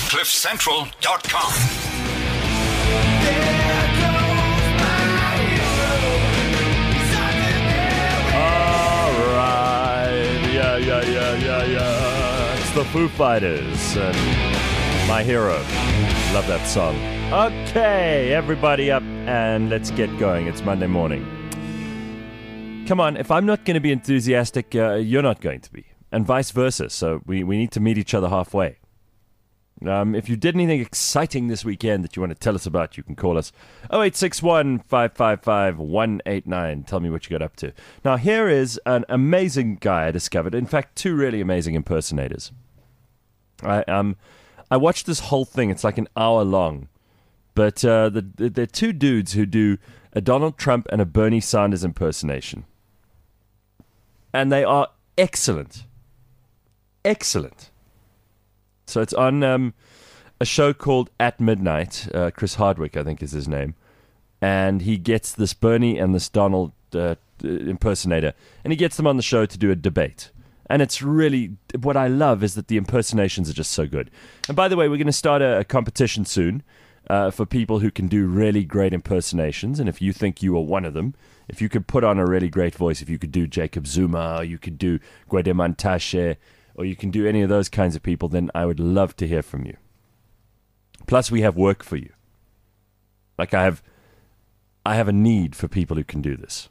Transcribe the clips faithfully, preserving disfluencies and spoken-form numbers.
cliff central dot com. All right. Yeah, yeah, yeah, yeah, yeah. It's the Foo Fighters and My Hero. Love that song. Okay, everybody up and let's get going. It's Monday morning. Come on, if I'm not going to be enthusiastic, uh, you're not going to be. And vice versa, so we, we need to meet each other halfway. Um, if you did anything exciting this weekend that you want to tell us about, you can call us oh eight six one, five five five, one eight nine. Tell me what you got up to. Now, here is an amazing guy I discovered. In fact, two really amazing impersonators. I um, I watched this whole thing. It's like an hour long. But uh, the, the, they're two dudes who do a Donald Trump and a Bernie Sanders impersonation. And they are excellent. Excellent. So it's on um, a show called At Midnight. Uh, Chris Hardwick, I think is his name. And he gets this Bernie and this Donald uh, impersonator. And he gets them on the show to do a debate. And it's really, what I love is that the impersonations are just so good. And by the way, we're going to start a, a competition soon uh, for people who can do really great impersonations. And if you think you are one of them, if you could put on a really great voice, if you could do Jacob Zuma, or you could do Gwede Mantashe, or you can do any of those kinds of people, then I would love to hear from you. Plus, we have work for you. Like I have, I have a need for people who can do this.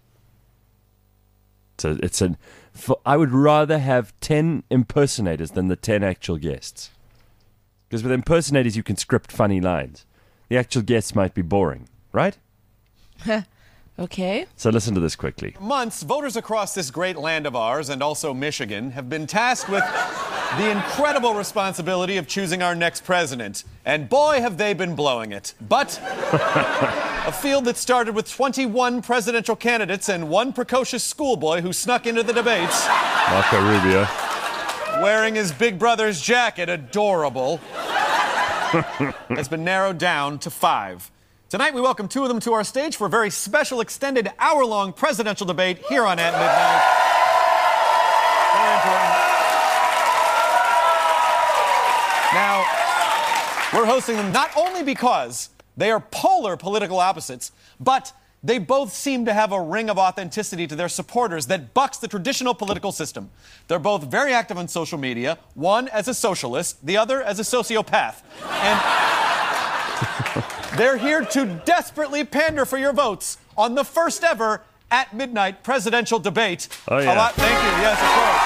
So it's an. For, I would rather have ten impersonators than the ten actual guests. Because with impersonators, you can script funny lines. The actual guests might be boring, right? Okay. So listen to this quickly. Months, voters across this great land of ours, and also Michigan, have been tasked with the incredible responsibility of choosing our next president. And boy, have they been blowing it. But a field that started with twenty-one presidential candidates and one precocious schoolboy who snuck into the debates. Marco Rubio. Wearing his big brother's jacket, adorable, has been narrowed down to five. Tonight, we welcome two of them to our stage for a very special, extended, hour-long presidential debate here on At Midnight. Very important. Now, we're hosting them not only because they are polar political opposites, but they both seem to have a ring of authenticity to their supporters that bucks the traditional political system. They're both very active on social media, one as a socialist, the other as a sociopath. And they're here to desperately pander for your votes on the first ever At Midnight presidential debate. Oh, yeah. A lot, thank you. Yes,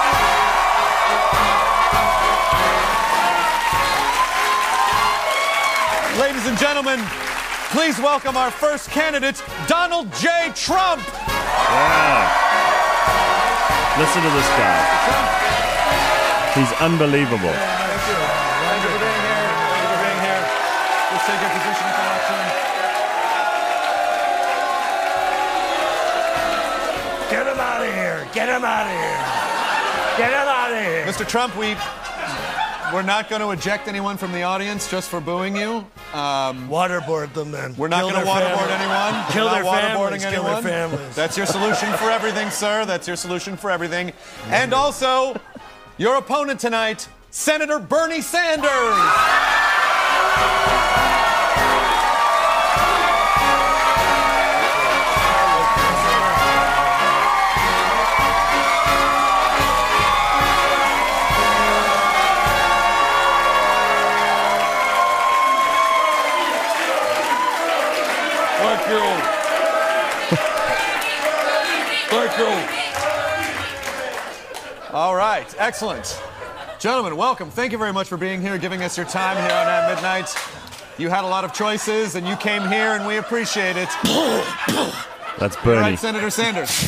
of course. Ladies and gentlemen, please welcome our first candidate, Donald J. Trump. Yeah. Listen to this guy. He's unbelievable. Yeah, thank you. Thank you for being here. Thank you for being here. Just take your position at the election. Get him out of here! Get him out of here! Get him out of here! Mister Trump, we, we're not going to eject anyone from the audience just for booing you. Um, Waterboard them, then. we're not Kill going to their waterboard families. anyone. Kill We're their not families. waterboarding Kill their anyone. families. That's your solution for everything, sir. That's your solution for everything. And also, your opponent tonight, Senator Bernie Sanders. Thank you. Thank you. All right, excellent. Gentlemen, welcome. Thank you very much for being here, giving us your time here on At Midnight. You had a lot of choices, and you came here, and we appreciate it. That's All Bernie. right, Senator Sanders.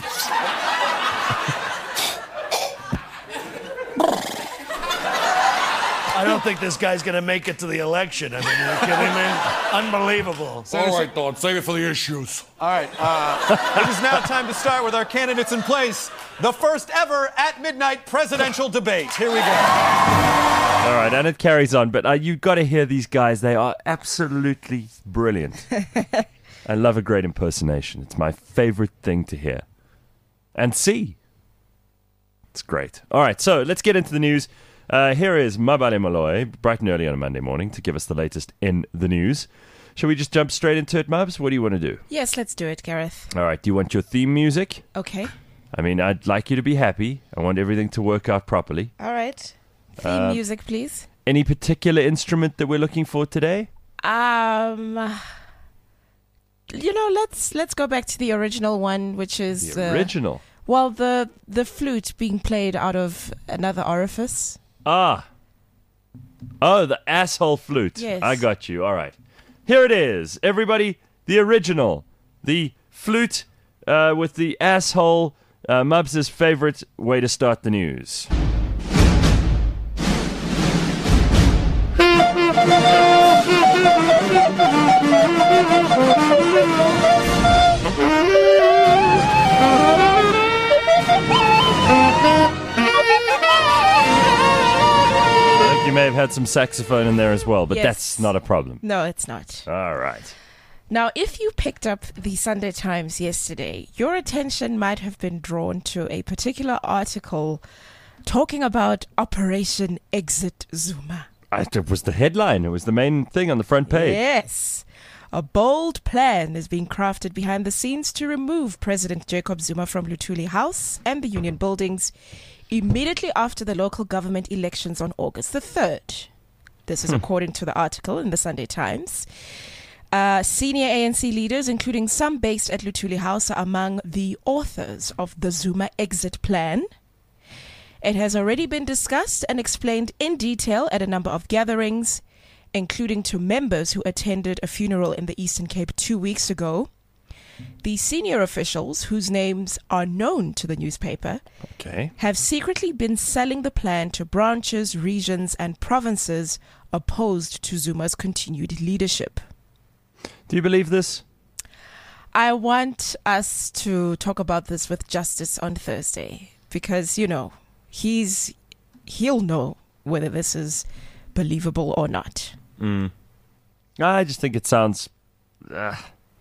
I don't think this guy's going to make it to the election. I mean, you're kidding me? Unbelievable. All right, Don, save it for the issues. All right, uh, it is now time to start with our candidates in place. The first ever At Midnight presidential debate. Here we go. All right, and it carries on, but uh, you've got to hear these guys. They are absolutely brilliant. I love a great impersonation. It's my favorite thing to hear and see. It's great. All right, so let's get into the news. Uh, here is Mabale Molloy, bright and early on a Monday morning, to give us the latest in the news. Shall we just jump straight into it, Mubs? What do you want to do? Yes, let's do it, Gareth. All right, do you want your theme music? Okay. I mean, I'd like you to be happy. I want everything to work out properly. All right. Theme Uh, music, please. Any particular instrument that we're looking for today? Um, you know, let's let's go back to the original one, which is The uh, original. well, the the flute being played out of another orifice. Ah. Oh, the asshole flute. Yes. I got you. All right. Here it is. Everybody, the original. The flute uh, with the asshole. Uh, Mubs' favorite way to start the news. You may have had some saxophone in there as well, but Yes. that's not a problem. No, it's not. All right. Now, if you picked up the Sunday Times yesterday, your attention might have been drawn to a particular article talking about Operation Exit Zuma. I, it was the headline. It was the main thing on the front page. Yes. A bold plan is being crafted behind the scenes to remove President Jacob Zuma from Luthuli House and the Union buildings immediately after the local government elections on August the third. This is according to the article in the Sunday Times. Uh, senior A N C leaders, including some based at Luthuli House, are among the authors of the Zuma exit plan. It has already been discussed and explained in detail at a number of gatherings, including to members who attended a funeral in the Eastern Cape two weeks ago. The senior officials, whose names are known to the newspaper, Okay. have secretly been selling the plan to branches, regions, and provinces opposed to Zuma's continued leadership. Do you believe this? I want us to talk about this with Justice on Thursday because, you know, he's he'll know whether this is believable or not. I just think it sounds... Uh,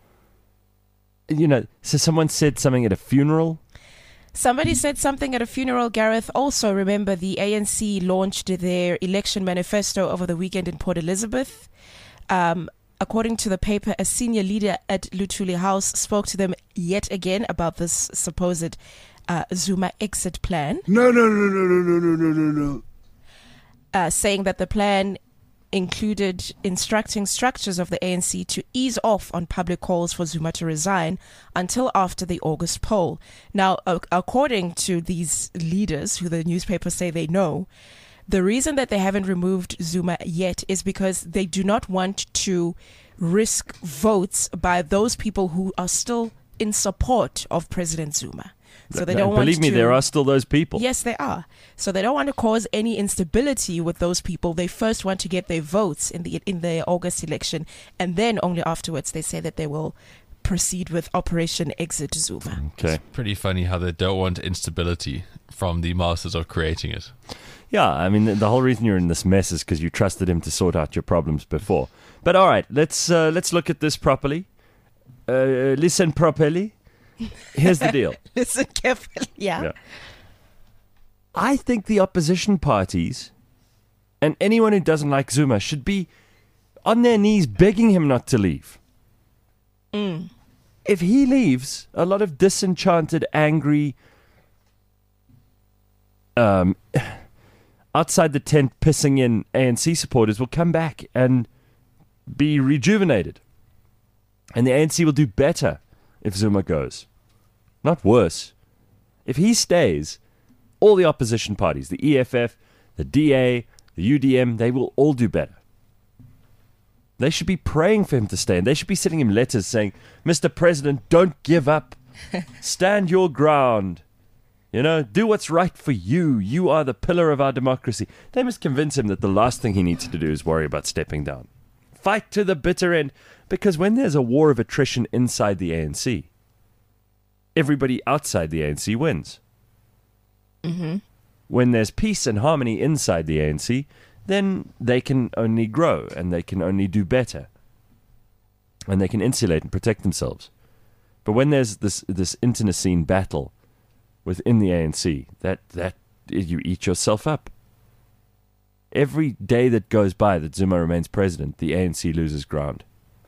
you know, so someone said something at a funeral? Somebody said something at a funeral, Gareth. Also, remember, the A N C launched their election manifesto over the weekend in Port Elizabeth. Um, according to the paper, a senior leader at Luthuli House spoke to them yet again about this supposed uh, Zuma exit plan, No, no, no, no, no, no, no, no, no, no. uh, saying that the plan included instructing structures of the A N C to ease off on public calls for Zuma to resign until after the August poll. Now, a- according to these leaders, who the newspapers say they know, the reason that they haven't removed Zuma yet is because they do not want to risk votes by those people who are still in support of President Zuma. So they No, don't want believe me, to... there are still those people. Yes, they are. So they don't want to cause any instability with those people. They first want to get their votes in the in the August election, and then only afterwards they say that they will proceed with Operation Exit Zuma. Okay. Pretty funny how they don't want instability from the masters of creating it. Yeah, I mean, the, the whole reason you're in this mess is because you trusted him to sort out your problems before. But all right, let's uh, let's look at this properly. Uh, listen properly. Here's the deal. Listen carefully. Yeah. Yeah. I think the opposition parties and anyone who doesn't like Zuma should be on their knees begging him not to leave. If he leaves, a lot of disenchanted, angry, um, outside the tent pissing in A N C supporters will come back and be rejuvenated. And the A N C will do better if Zuma goes. Not worse. If he stays, all the opposition parties, the E F F, the D A, the U D M, they will all do better. They should be praying for him to stay, and they should be sending him letters saying, Mister President, don't give up. Stand your ground. You know, do what's right for you. You are the pillar of our democracy. They must convince him that the last thing he needs to do is worry about stepping down. Fight to the bitter end, because when there's a war of attrition inside the A N C, everybody outside the A N C wins. Mm-hmm. When there's peace and harmony inside the A N C, then they can only grow and they can only do better. And they can insulate and protect themselves. But when there's this this internecine battle within the A N C, that, that you eat yourself up. every day that goes by that Zuma remains president, the A N C loses ground.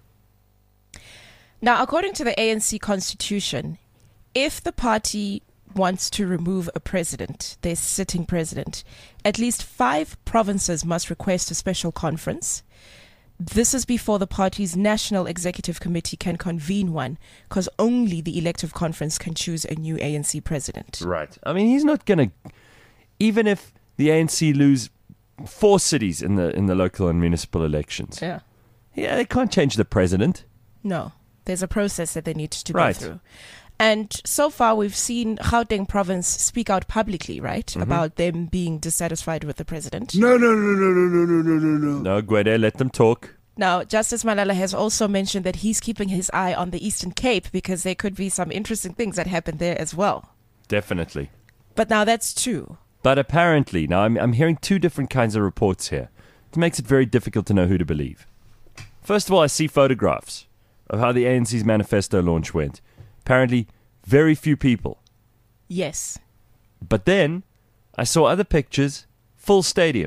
Now, according to the A N C constitution, if the party wants to remove a president, their sitting president, at least five provinces must request a special conference. This is before the party's National Executive Committee can convene one, because only the elective conference can choose a new A N C president. Right. I mean, he's not going to... Even if the A N C lose four cities in the in the local and municipal elections, Yeah. yeah, they can't change the president. No, there's a process that they need to Right. go through. And so far, we've seen Gauteng province speak out publicly, right, Mm-hmm. about them being dissatisfied with the president. No, no, no, no, no, no, no, no, no, no. No, Gwede, let them talk. Now, Justice Malala has also mentioned that he's keeping his eye on the Eastern Cape because there could be some interesting things that happen there as well. Definitely. But now that's two. But apparently, now I'm, I'm hearing two different kinds of reports here. It makes it very difficult to know who to believe. First of all, I see photographs of how the A N C's manifesto launch went. Apparently, very few people. Yes. But then, I saw other pictures, full stadium.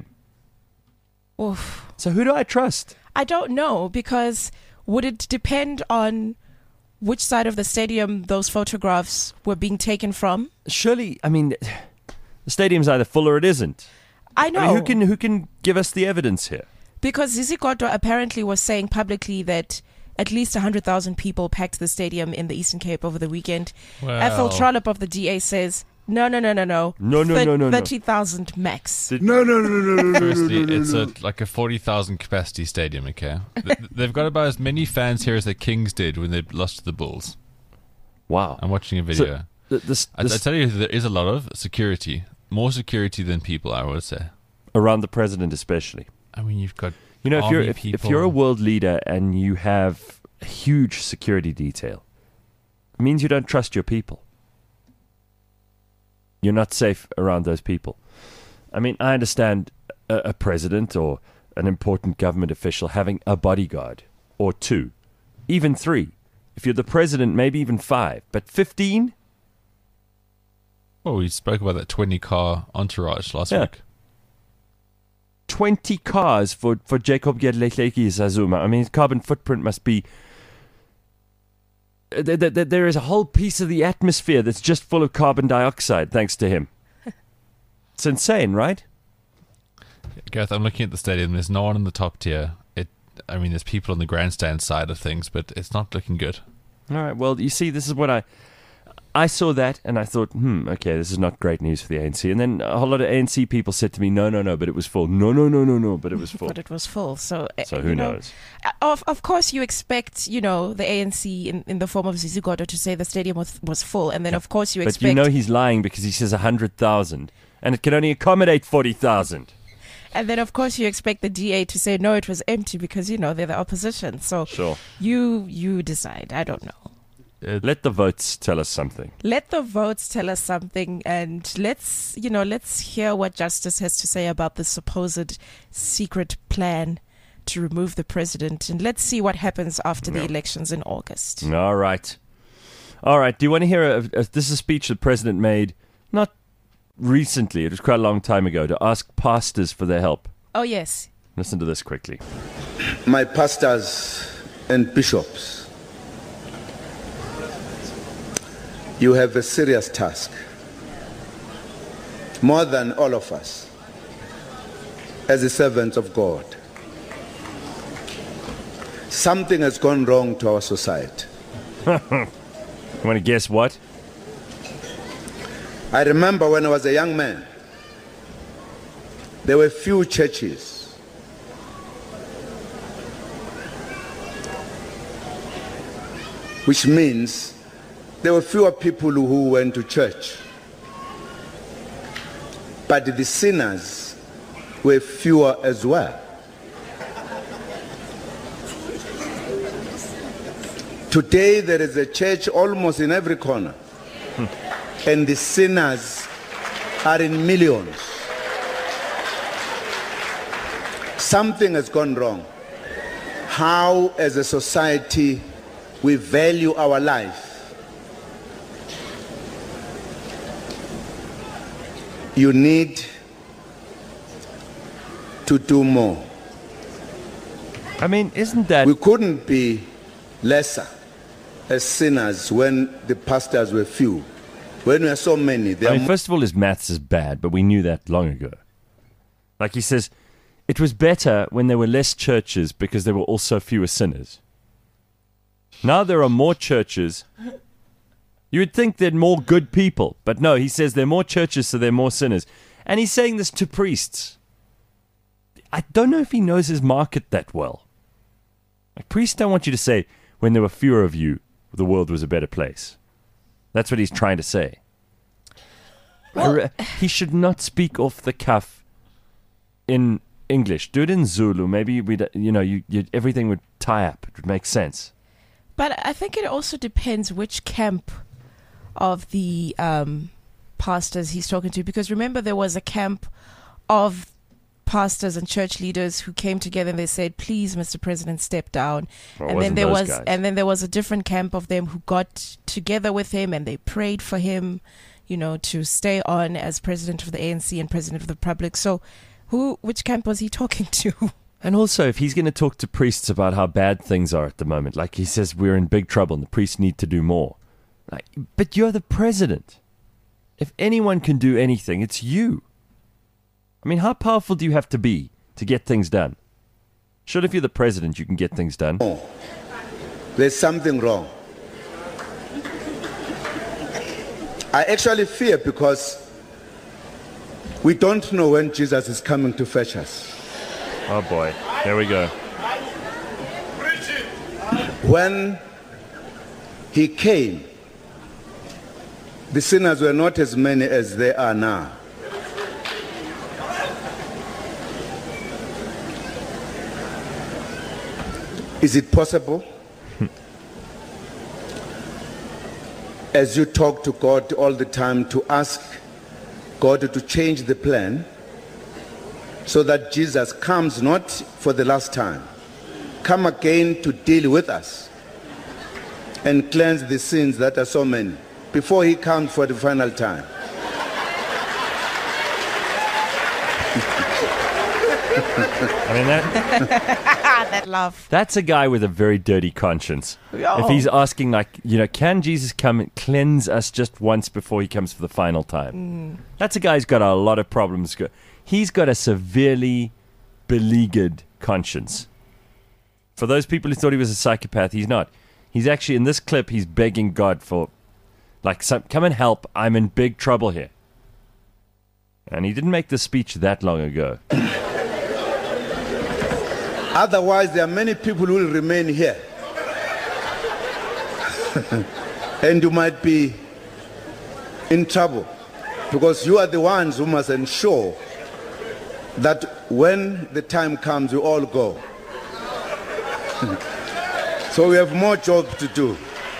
Oof. So who do I trust? I don't know, because would it depend on which side of the stadium those photographs were being taken from? Surely, I mean, the stadium's either full or it isn't. I know. I mean, who can who can give us the evidence here? Because Zizi Kodwa apparently was saying publicly that at least one hundred thousand people packed the stadium in the Eastern Cape over the weekend. Well. Ethel Trollop of the D A says, no, no, no, no, no. No, no, no, no, no. thirty thousand max. No, no, no, no, no, no, Firstly, no, no, it's no. a like a forty thousand capacity stadium. Okay, Th- they've got about as many fans here as the Kings did when they lost to the Bulls. Wow. I'm watching a So, video. th- this, I, I this, tell you, there is a lot of security, more security than people. I would say. around the president especially. I mean, you've got You know, if you're army if, if people. you're a world leader and you have a huge security detail, it means you don't trust your people. You're not safe around those people. I mean, I understand a, a president or an important government official having a bodyguard or two, even three. If you're the president, maybe even five, but fifteen? Well, we spoke about that twenty car entourage last Yeah. week. twenty cars for, for Jacob Gedletleki Zuma. I mean, his carbon footprint must be... There, there, there is a whole piece of the atmosphere that's just full of carbon dioxide, thanks to him. It's insane, right? Gareth, I'm looking at the stadium. There's no one in the top tier. It. I mean, there's people on the grandstand side of things, but it's not looking good. All right, well, you see, this is what I... I saw that and I thought, hmm, okay, this is not great news for the A N C. And then a whole lot of A N C people said to me, no, no, no, but it was full. No, no, no, no, no, but it was full. But it was full. So, uh, So you who know, knows? uh, Of of course, you expect, you know, the A N C in, in the form of Zizi Kodwa to say the stadium was, was full. And then, of course, you But expect... you know he's lying because he says one hundred thousand. And it can only accommodate forty thousand. And then, of course, you expect the D A to say, no, it was empty because, you know, they're the opposition. So Sure. you you decide. I don't know. Let the votes tell us something. Let the votes tell us something, and let's, you know, let's hear what Justice has to say about the supposed secret plan to remove the president. And let's see what happens after the elections in August. All right. All right. Do you want to hear a, a, this is a speech the president made, not recently, it was quite a long time ago, to ask pastors for their help. Oh, yes. Listen to this quickly. My pastors and bishops, you have a serious task, more than all of us, as the servants of God. Something has gone wrong to our society. You want to guess what? I remember when I was a young man, there were few churches. Which means there were fewer people who went to church. But the sinners were fewer as well. Today there is a church almost in every corner. And the sinners are in millions. Something has gone wrong. How, as a society, we value our life. You need to do more. I mean, isn't that... We couldn't be lesser as sinners when the pastors were few. When we are so many, there I mean, are first of all, his maths is bad, but we knew that long ago. Like he says, it was better when there were less churches because there were also fewer sinners. Now there are more churches. You would think there are more good people, but no, he says there are more churches, so there are more sinners. And he's saying this to priests. I don't know if he knows his market that well. Like, priests don't want you to say, when there were fewer of you, the world was a better place. That's what he's trying to say. Well, he should not speak off the cuff in English. Do it in Zulu. Maybe we'd, you know, you, you, everything would tie up. It would make sense. But I think it also depends which camp of the um, pastors he's talking to. Because remember, there was a camp of pastors and church leaders who came together and they said, "Please, Mister President, step down." Well, and then there was, guys. and then there was a different camp of them who got together with him and they prayed for him, you know, to stay on as president of the A N C and president of the Republic. So, who, which camp was he talking to? And also, if he's going to talk to priests about how bad things are at the moment, like he says, we're in big trouble and the priests need to do more. Like, but you're the president. If anyone can do anything, it's you. I mean, how powerful do you have to be to get things done? Sure, if you're the president, you can get things done. Oh, there's something wrong. I actually fear because we don't know when Jesus is coming to fetch us. Oh boy, there we go. When he came, the sinners were not as many as they are now. Is it possible, as you talk to God all the time, to ask God to change the plan so that Jesus comes not for the last time, come again to deal with us and cleanse the sins that are so many before he comes for the final time? I mean, that, That laugh. that's a guy with a very dirty conscience. Oh. If he's asking, like, you know, can Jesus come and cleanse us just once before he comes for the final time? Mm. That's a guy who's got a lot of problems. Go- He's got a severely beleaguered conscience. For those people who thought he was a psychopath, he's not. He's actually, in this clip, he's begging God for, like, some, come and help. I'm in big trouble here. And he didn't make this speech that long ago. Otherwise, there are many people who will remain here. And you might be in trouble because you are the ones who must ensure that when the time comes, you all go. So we have more job to do.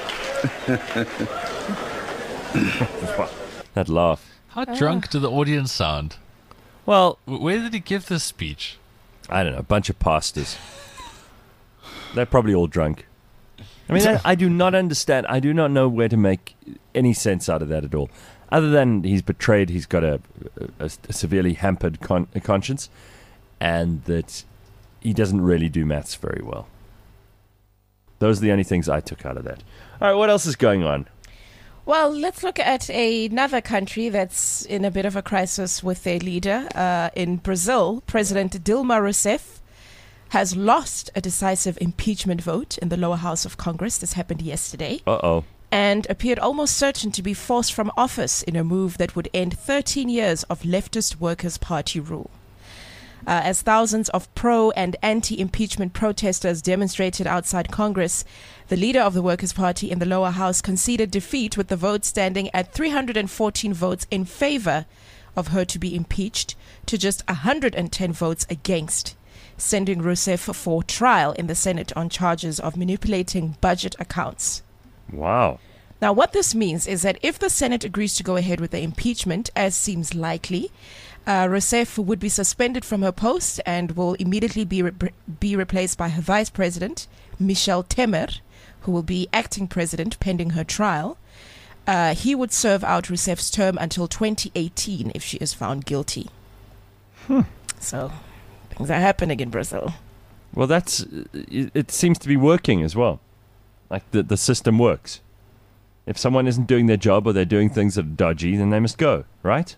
That laugh. How drunk did the audience sound? Well, W- Where did he give this speech? I don't know, a bunch of pastors. They're probably all drunk. I mean, I, I do not understand. I do not know where to make any sense out of that at all. Other than he's betrayed, he's got a, a, a severely hampered con- a conscience, and that he doesn't really do maths very well. Those are the only things I took out of that. All right, what else is going on? Well, let's look at another country that's in a bit of a crisis with their leader. Uh, in Brazil, President Dilma Rousseff has lost a decisive impeachment vote in the lower house of Congress. This happened yesterday. Uh-oh. And appeared almost certain to be forced from office in a move that would end thirteen years of leftist Workers' Party rule. Uh, as thousands of pro- and anti-impeachment protesters demonstrated outside Congress, the leader of the Workers' Party in the lower house conceded defeat, with the vote standing at three hundred fourteen votes in favor of her to be impeached to just one hundred ten votes against, sending Rousseff for trial in the Senate on charges of manipulating budget accounts. Wow. Now, what this means is that if the Senate agrees to go ahead with the impeachment, as seems likely, uh, Rousseff would be suspended from her post and will immediately be re- be replaced by her vice president, Michel Temer, who will be acting president pending her trial. Uh, he would serve out Rousseff's term until twenty eighteen if she is found guilty. Hmm. So, things are happening in Brazil. Well, that's it, it seems to be working as well. Like the the system works. If someone isn't doing their job or they're doing things that are dodgy, then they must go, right?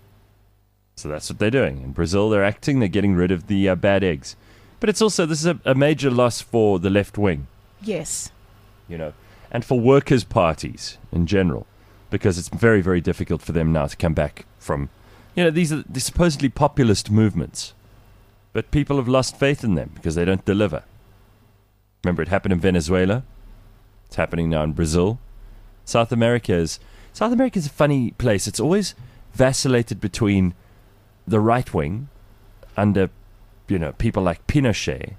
So that's what they're doing. In Brazil, they're acting, they're getting rid of the uh, bad eggs. But it's also, this is a, a major loss for the left wing, Yes. you know, and for workers' parties in general, because it's very, very difficult for them now to come back from, you know, these are these supposedly populist movements. But people have lost faith in them because they don't deliver. Remember, it happened in Venezuela. It's happening now in Brazil. South America is South America is a funny place. It's always vacillated between the right wing under, you know, people like Pinochet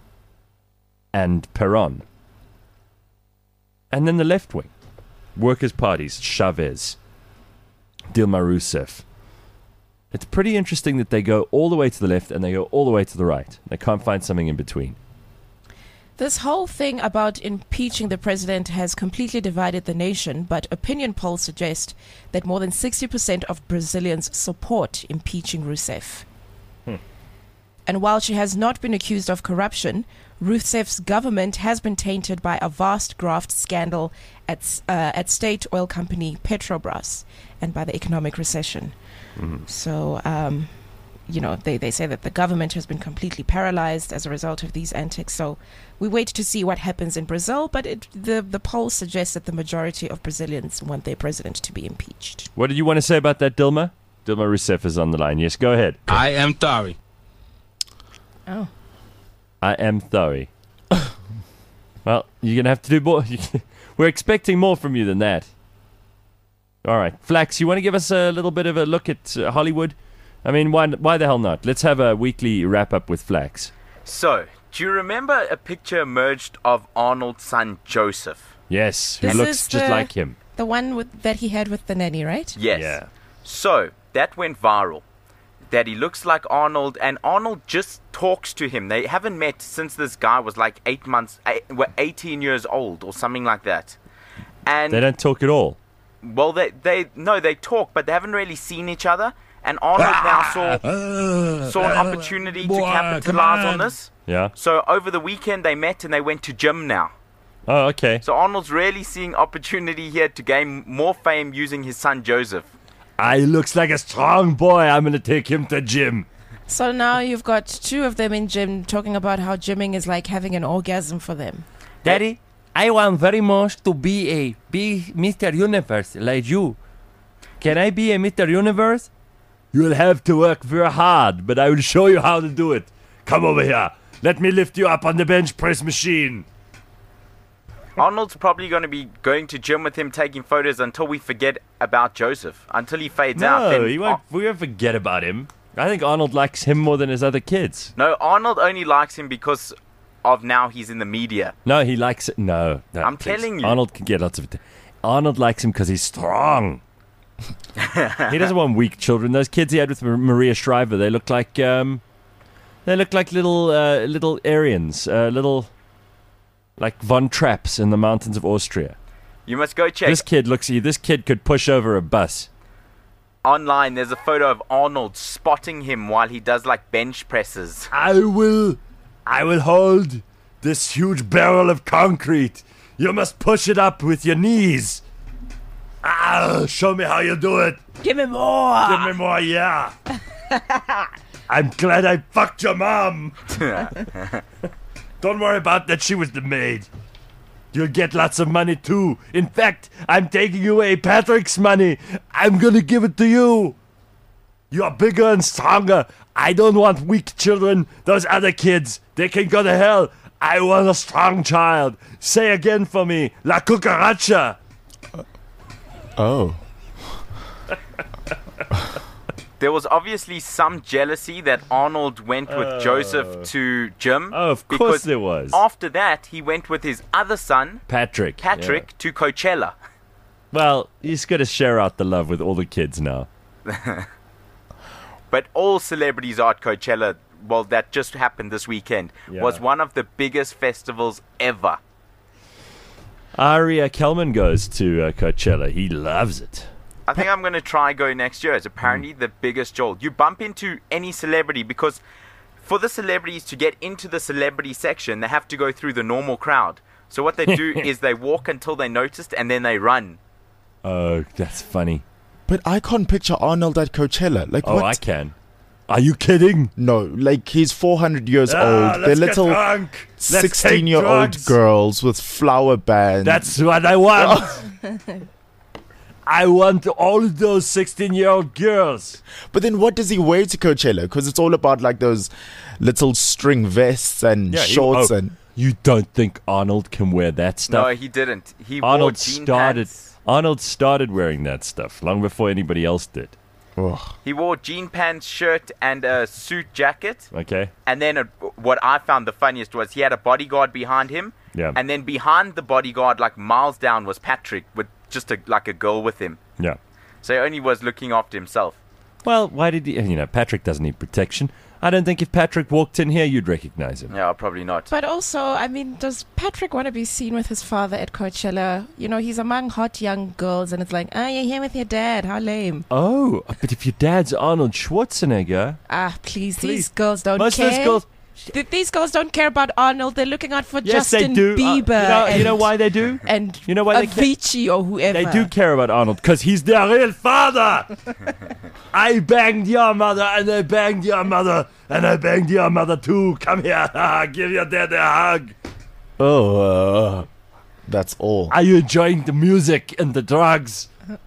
and Perón, and then the left wing, workers' parties, Chavez, Dilma Rousseff. It's pretty interesting that they go all the way to the left and they go all the way to the right. They can't find something in between. This whole thing about impeaching the president has completely divided the nation, but opinion polls suggest that more than sixty percent of Brazilians support impeaching Rousseff. Hmm. And while she has not been accused of corruption, Rousseff's government has been tainted by a vast graft scandal at, uh, at state oil company Petrobras and by the economic recession. Mm-hmm. So, um, you know, they, they say that the government has been completely paralyzed as a result of these antics. So we wait to see what happens in Brazil, but it, the, the polls suggest that the majority of Brazilians want their president to be impeached. What did you want to say about that, Dilma? Dilma Rousseff is on the line. Yes, go ahead. I am sorry. Oh. I am sorry. Well, you're going to have to do more. We're expecting more from you than that. All right. Flax, you want to give us a little bit of a look at uh, Hollywood? I mean, why, why the hell not? Let's have a weekly wrap-up with Flax. So, do you remember a picture emerged of Arnold's son, Joseph? Yes, who This looks is just the- like him. The one with, that he had with the nanny, right? Yes. Yeah. So, that went viral. That he looks like Arnold, and Arnold just talks to him. They haven't met since this guy was like eight months, eight, well, eighteen years old or something like that. And They don't talk at all. well, they they no, they talk, but they haven't really seen each other. And Arnold now saw saw an opportunity to Boy, capitalize come on on. this. Yeah. So over the weekend they met and they went to gym now. Oh, okay. So Arnold's really seeing opportunity here to gain more fame using his son Joseph. Ah, he looks like a strong boy. I'm going to take him to gym. So now you've got two of them in gym talking about how gymming is like having an orgasm for them. Daddy, I want very much to be a be Mister Universe like you. Can I be a Mister Universe? You'll have to work very hard, but I will show you how to do it. Come over here. Let me lift you up on the bench press machine. Arnold's probably going to be going to gym with him, taking photos until we forget about Joseph, until he fades out. No, Then he won't, we won't forget about him. I think Arnold likes him more than his other kids. No, Arnold only likes him because of now he's in the media. No, he likes it. No, no I'm please. telling you. Arnold can get lots of it. Arnold likes him because he's strong. He doesn't want weak children. Those kids he had with Maria Shriver, they look like um, they look like little uh, little Aryans, uh, little like Von Trapps in the mountains of Austria. You must go check. This kid looks. This kid could push over a bus. Online, there's a photo of Arnold spotting him while he does like bench presses. I will, I will hold this huge barrel of concrete. You must push it up with your knees. Ah, show me how you do it. Give me more! Give me more, yeah. I'm glad I fucked your mom. Don't worry about that. She was the maid. You'll get lots of money too. In fact, I'm taking away Patrick's money. I'm gonna give it to you. You're bigger and stronger. I don't want weak children. Those other kids, they can go to hell. I want a strong child. Say again for me. La cucaracha. Oh. There was obviously some jealousy that Arnold went with Joseph to gym. Oh, of course because there was. After that, he went with his other son, Patrick. Patrick, Yeah. to Coachella. Well, he's got to share out the love with all the kids now. But all celebrities are at Coachella. Well, that just happened this weekend. Yeah. Was one of the biggest festivals ever. Aria Kelman goes to uh, Coachella. He loves it. I think I'm going to try go next year. It's apparently the biggest jolt. You bump into any celebrity because for the celebrities to get into the celebrity section, they have to go through the normal crowd. So what they do is they walk until they're noticed and then they run. Oh, that's funny. But I can't picture Arnold at Coachella. Like, Oh, what? I can. Are you kidding? No, like he's four hundred years Ah, old. let's They're get little drunk. Let's take sixteen-year-old drugs. girls with flower bands. That's what I want. I want all of those sixteen-year-old girls. But then what does he wear to Coachella? Because it's all about like those little string vests and Yeah, he- shorts oh, and... You don't think Arnold can wear that stuff? No, he didn't. He wore Arnold jean started. pants. Arnold started wearing that stuff long before anybody else did. Ugh. He wore jean pants, shirt, and a suit jacket. Okay. And then uh, what I found the funniest was he had a bodyguard behind him. Yeah. And then behind the bodyguard, like miles down, was Patrick with just a, like a girl with him. Yeah. So he only was looking after himself. Well, why did he? You know, Patrick doesn't need protection. I don't think if Patrick walked in here, you'd recognize him. Yeah, probably not. But also, I mean, does Patrick want to be seen with his father at Coachella? You know, he's among hot young girls, and it's like, ah, you're here with your dad. How lame. Oh, but if your dad's Arnold Schwarzenegger, Ah, please, Please. these girls don't most care. of those girls. Th- these girls don't care about Arnold. They're looking out for Yes, Justin they do. Uh, Bieber. you, know, and, you know why they do? And You know why they care? Avicii or whoever. They do care about Arnold because he's their real father. I banged your mother, and I banged your mother, and I banged your mother too. Come here, give your dad a hug. Oh, uh, that's all. Are you enjoying the music and the drugs?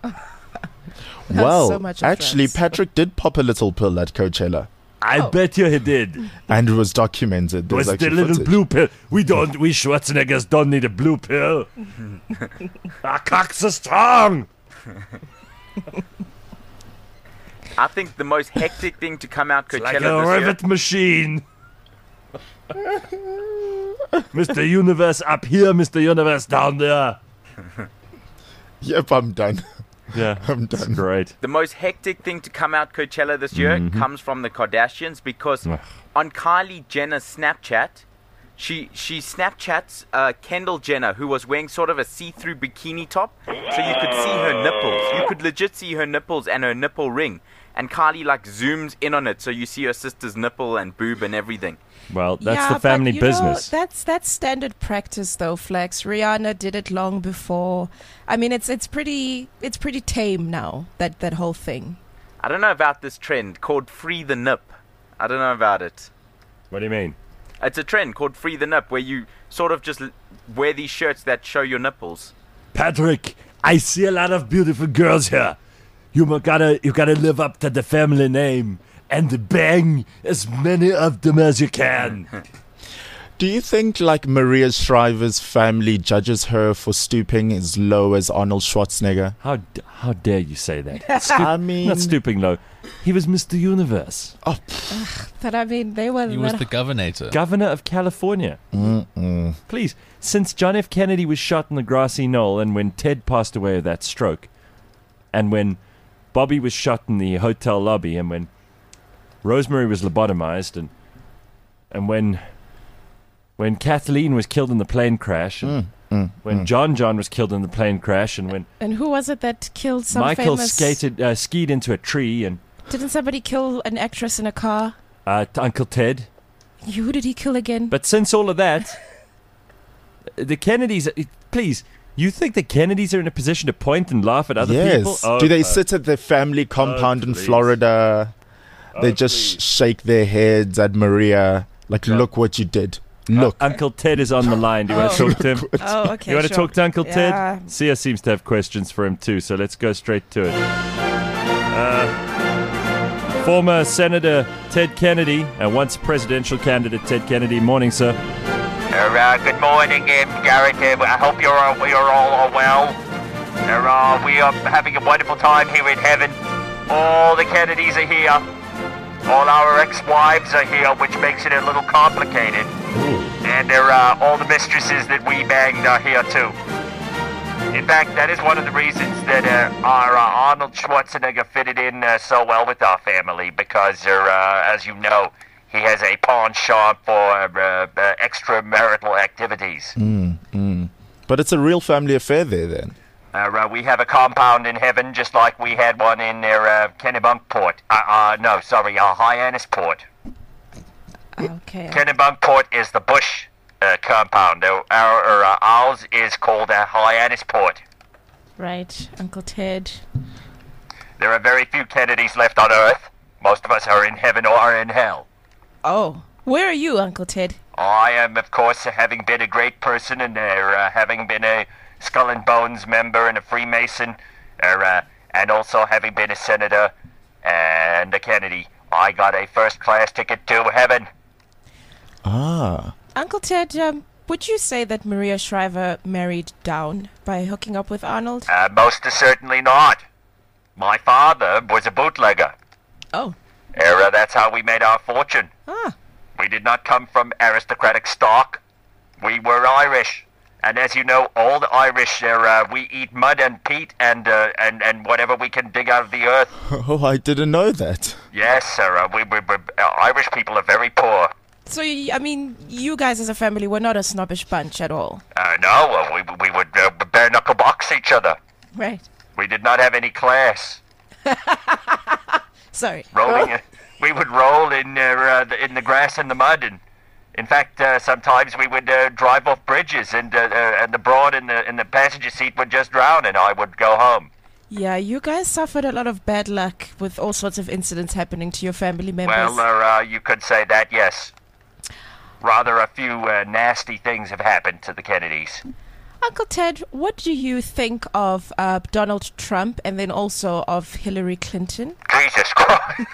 Well, so much of actually, drugs. Patrick did pop a little pill at Coachella. I Oh. bet you he did. And it was documented. It There's was the actually little footage. blue pill. We don't, we Schwarzeneggers don't need a blue pill. Our cocks are strong. I think the most hectic thing to come out Coachella Like a this year. rivet machine. Mister Universe up here, Mister Universe down there. Yep, I'm done. Yeah, I'm that's done. great. The most hectic thing to come out Coachella this year Mm-hmm. comes from the Kardashians because Ugh. on Kylie Jenner's Snapchat, she she Snapchats uh, Kendall Jenner, who was wearing sort of a see-through bikini top, so you could see her nipples. You could legit see her nipples and her nipple ring. And Kylie like zooms in on it, so you see her sister's nipple and boob and everything. Well, that's yeah, the family but, you business. Know, that's that's standard practice, though. Flex. Rihanna did it long before. I mean, it's it's pretty it's pretty tame now. That that whole thing. I don't know about this trend called Free the Nip. I don't know about it. What do you mean? It's a trend called Free the Nip, where you sort of just l- wear these shirts that show your nipples. Patrick, I see a lot of beautiful girls here. You mu- gotta, you gotta live up to the family name and bang as many of them as you can. Do you think like Maria Shriver's family judges her for stooping as low as Arnold Schwarzenegger? How d- how dare you say that? Stoop- I mean, Not stooping low. He was Mister Universe, oh, But I mean, they were. He was that- the governor. governor of California. Please, since John F. Kennedy was shot in the grassy knoll, and when Ted passed away of that stroke, and when Bobby was shot in the hotel lobby, and when Rosemary was lobotomized, and and when when Kathleen was killed in the plane crash, and when John John was killed in the plane crash, and when And who was it that killed some Michael famous? skated uh, skied into a tree, and Didn't somebody kill an actress in a car? uh, t- Uncle Ted. Who did he kill again? But since all of that, the Kennedys, please, you think the Kennedys are in a position to point and laugh at other yes. people? Oh, Do they uh, sit at their family compound in please. Florida? They Oh, just please. sh- shake their heads at Maria, like, look what you did. Look. Uncle Ted is on the line. Do you want to Oh. talk to him? Oh, okay. You want to sure. talk to Uncle Yeah. Ted? Sia seems to have questions for him too, so let's go straight to it. Uh, former Senator Ted Kennedy, and once presidential candidate Ted Kennedy. Morning, sir. Uh, good morning, um, Garrett. Uh, I hope you're all, you're all well. Uh, we are having a wonderful time here in heaven. All the Kennedys are here. All our ex-wives are here, which makes it a little complicated. And there uh, all the mistresses that we banged are here too. In fact, that is one of the reasons that uh, our uh, Arnold Schwarzenegger fitted in uh, so well with our family, because, uh, as you know, he has a penchant for uh, uh, extramarital activities. Mm, mm. But it's a real family affair there, then. Uh, uh, we have a compound in heaven, just like we had one in their uh, Kennebunkport. Uh, uh, no, sorry, uh, Hyannisport. Okay. Kennebunkport is the Bush uh, compound. Our, our uh, ours is called uh, Hyannisport. Right, Uncle Ted. There are very few Kennedys left on Earth. Most of us are in heaven or in hell. Oh, where are you, Uncle Ted? I am, of course, having been a great person and uh, uh, having been a Skull and Bones member and a Freemason, uh, uh, and also having been a senator and a Kennedy. I got a first-class ticket to heaven. Ah. Uncle Ted, um, would you say that Maria Shriver married down by hooking up with Arnold? Uh, most certainly not. My father was a bootlegger. Oh. Uh, that's how we made our fortune. Ah. We did not come from aristocratic stock. We were Irish. And as you know, all the Irish, uh, we eat mud and peat and, uh, and and whatever we can dig out of the earth. Oh, I didn't know that. Yes, sir. Uh, we, we, we, uh, Irish people are very poor. So, y- I mean, you guys as a family were not a snobbish bunch at all. Uh, no, uh, we, we would uh, bare-knuckle box each other. Right. We did not have any class. Sorry. Rolling, uh, we would roll in, uh, uh, the, in the grass and the mud, and in fact, uh, sometimes we would uh, drive off bridges, and uh, uh, and the broad in the in the passenger seat would just drown, and I would go home. Yeah, you guys suffered a lot of bad luck with all sorts of incidents happening to your family members. Well, uh, uh, you could say that, yes. Rather, a few uh, nasty things have happened to the Kennedys. Uncle Ted, what do you think of uh, Donald Trump and then also of Hillary Clinton? Jesus Christ.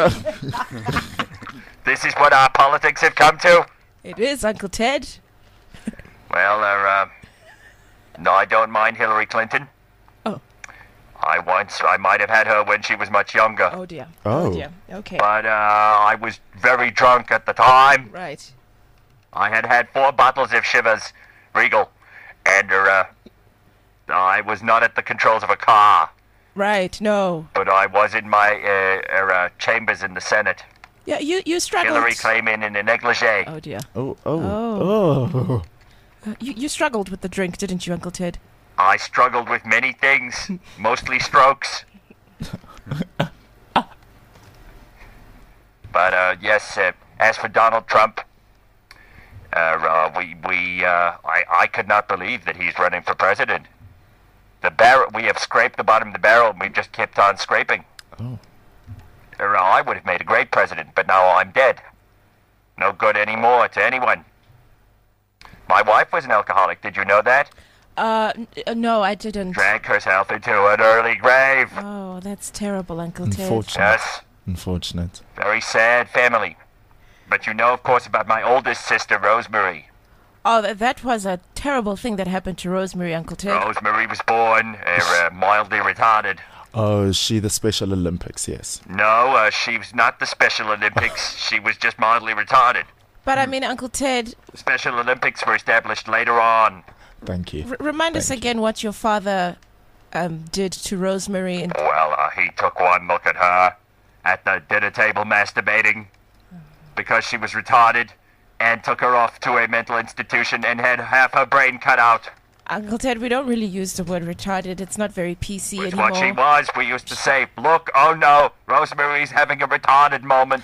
This is what our politics have come to? It is, Uncle Ted. Well, uh, uh, no, I don't mind Hillary Clinton. Oh. I once, I might have had her when she was much younger. Oh, dear. Oh. dear. Okay. But uh, I was very drunk at the time. Right. I had had four bottles of Chivas Regal, and uh, I was not at the controls of a car. Right, no. But I was in my uh, uh, uh, chambers in the Senate. Yeah, you, you struggled. Hillary came in in a negligee. Oh, dear. Oh, oh, Oh. oh. Uh, you, you struggled with the drink, didn't you, Uncle Ted? I struggled with many things, mostly strokes. But uh, yes, uh, as for Donald Trump, uh, uh, we we uh, I I could not believe that he's running for president. The barrel, we have scraped the bottom of the barrel, and we've just kept on scraping. Oh. Uh, I would have made a great president, but now I'm dead. No good anymore to anyone. My wife was an alcoholic. Did you know that? Uh, n- uh, no, I didn't. Drank herself into an early grave. Oh, that's terrible, Uncle Ted. Unfortunate. Yes. Unfortunate. Very sad family. But you know, of course, about my oldest sister, Rosemary. Oh, th- that was a terrible thing that happened to Rosemary, Uncle Ted. Rosemary was born uh, uh, mildly retarded. Oh, is she the Special Olympics? Yes. No, uh, she was not the Special Olympics. She was just mildly retarded. But I mean, Uncle Ted, The Special Olympics were established later on. Thank you. r- remind us Thank again what your father um, did to Rosemary. And Well, uh, he took one look at her at the dinner table masturbating because she was retarded and took her off to a mental institution and had half her brain cut out. Uncle Ted, we don't really use the word retarded. It's not very P C It's anymore. what she was. We used to say, look, oh no, Rosemary's having a retarded moment.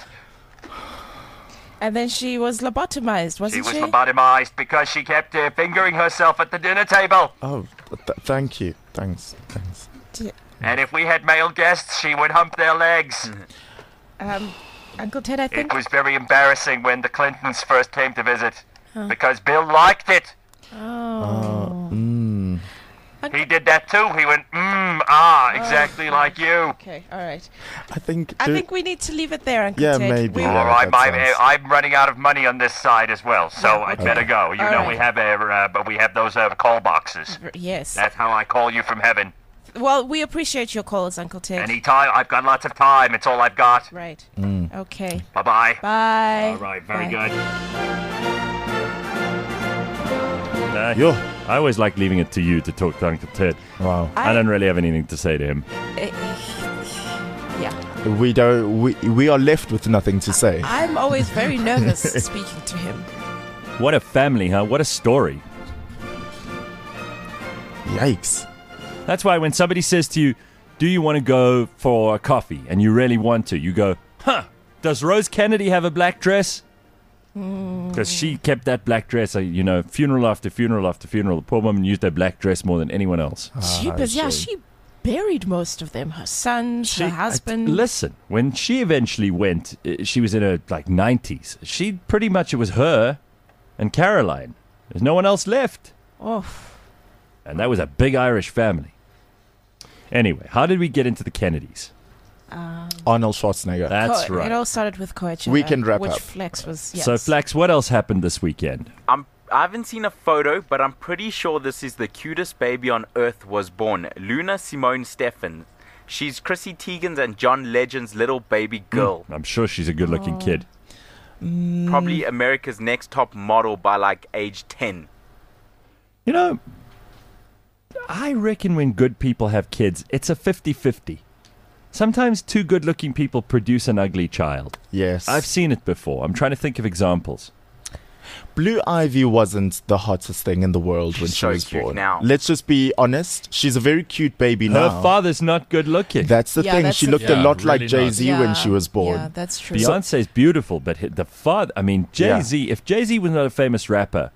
And then she was lobotomized, She wasn't was she? lobotomized because she kept uh, fingering herself at the dinner table. Oh, th- thank you. Thanks. Thanks. D- And if we had male guests, she would hump their legs. um, Uncle Ted, I It think. was very embarrassing when the Clintons first came to visit because Bill liked it. Oh. Mm. He did that too. He went, mmm, ah, exactly like you. Okay, all right. I think. I do- think we need to leave it there, Uncle Yeah, Ted. maybe. We- Yeah, All right, that my, sounds- I'm running out of money on this side as well, so Yeah, I'd okay. better go. You All know right. we have a, uh, but we have those uh, call boxes. Yes. That's how I call you from heaven. Well, we appreciate your calls, Uncle Ted. Anytime, I've got lots of time. It's all I've got. Right. Mm. Okay. Bye bye. Bye. All right, very Bye. good. Uh, Yo. I always like leaving it to you to talk to Uncle Ted. Wow. I, I- don't really have anything to say to him. Eh, Yeah. We don't. We we are left with nothing to say. I'm always very nervous speaking to him. What a family, huh? What a story. Yikes. That's why when somebody says to you, do you want to go for a coffee? And you really want to, you go, huh, does Rose Kennedy have a black dress? Because she kept that black dress, uh, you know, funeral after funeral after funeral. The poor woman used her black dress more than anyone else. Jeepers, yeah, she buried most of them. Her sons, She- her husband. I- listen, when she eventually went, uh, she was in her like nineties. She pretty much it was her and Caroline. There's no one else left, Oh, and that was a big Irish family. Anyway, how did we get into the Kennedys? um, Arnold Schwarzenegger. That's Co- right. It all started with Coachella. Weekend wrap which up. Flex was. Yes. So, Flax, what else happened this weekend? I'm, I haven't seen a photo, but I'm pretty sure this is the cutest baby on earth was born. Luna Simone Stephan. She's Chrissy Teigen's and John Legend's little baby girl. I'm sure she's a good-looking kid. Probably America's next top model by like age ten. You know, I reckon when good people have kids, it's a fifty-fifty. Sometimes two good-looking people produce an ugly child. Yes. I've seen it before. I'm trying to think of examples. Blue Ivy wasn't the hottest thing in the world when She's she so was cute born. now. Let's just be honest. She's a very cute baby Her now. father's not good-looking. That's the Yeah, thing. that's She the looked thing. a lot Yeah, like really Jay-Z yeah, when she was born. Yeah, that's true. Beyonce's beautiful, but hi- the father, I mean, Jay-Z, if Jay-Z was not a famous rapper,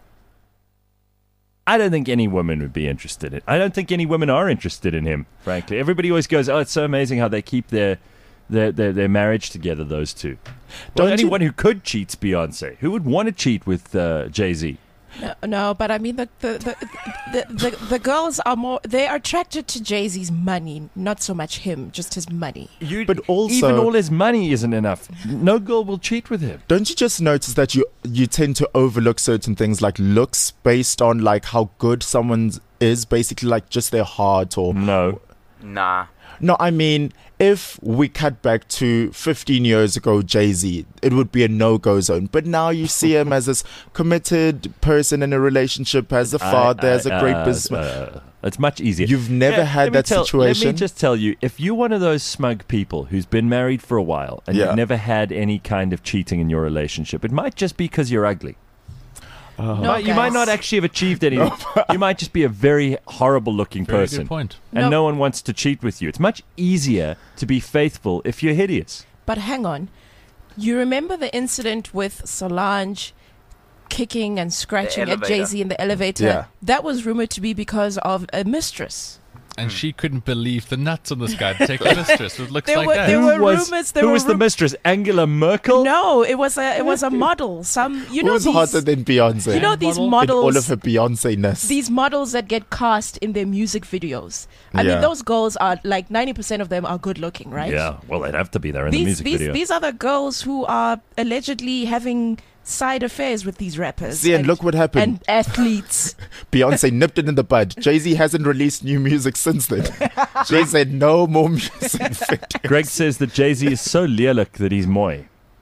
I don't think any woman would be interested in I don't think any women are interested in him, frankly. Everybody always goes, oh, it's so amazing how they keep their their their, their marriage together, those two. Well, Don't you- anyone who could cheat's Beyonce. Who would want to cheat with uh, Jay-Z? No, no, but I mean the the the, the, the the girls are more. They are attracted to Jay-Z's money, not so much him, just his money. You, But also- even all his money isn't enough. No girl will cheat with him. Don't you just notice that you you tend to overlook certain things like looks based on like how good someone is, basically like just their heart or No. Nah. no, I mean if we cut back to fifteen years ago, Jay-Z, it would be a no-go zone. But now you see him as this committed person in a relationship, as a father, I- as a I- great uh, businessman. uh, it's much easier. You've never Yeah, had let me that tell- situation. Let me just tell you, if you're one of those smug people who's been married for a while and Yeah. you've never had any kind of cheating in your relationship, it might just be because you're ugly. No, You might- you might guys. not actually have achieved anything. You might just be a very horrible-looking Very person. good point. And No. no one wants to cheat with you. It's much easier to be faithful if you're hideous. But hang on, you remember the incident with Solange kicking and scratching at elevator. Jay-Z in the elevator? Yeah. That was rumored to be because of a mistress. And she couldn't believe the nuts on this guy to take a mistress with looks There like were- that. there Who were was, rumors, there who were was the ru- mistress? Angela Merkel? No, it was a it was a model. Some you know Who's these hotter than Beyonce? you know these Model? in models. all of her Beyonce-ness. These models that get cast in their music videos. I Yeah. mean, those girls are like ninety percent of them are good looking, right? Yeah, well, they'd have to be there in the These music these video. these are the girls who are allegedly having side affairs with these rappers. See, and look what happened. And athletes. Beyonce nipped it in the bud. Jay-Z hasn't released new music since then. Jay said no more music. Greg says that Jay-Z is so leerlik that he's moy.